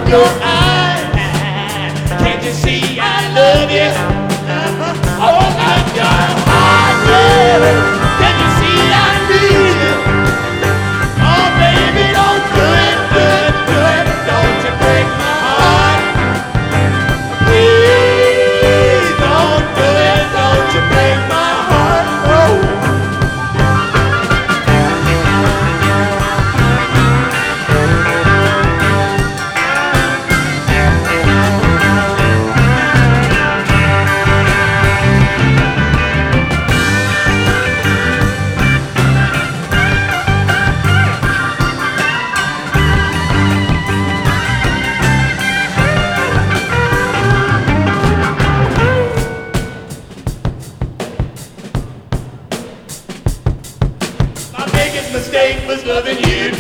your eyes. Can't you see I love you? I won't let your heart run. Can't you see I need you? Oh, baby, don't do it, do it, do it. Don't you break my heart. Please don't do it, don't you break my heart. Oh. My biggest mistake was loving you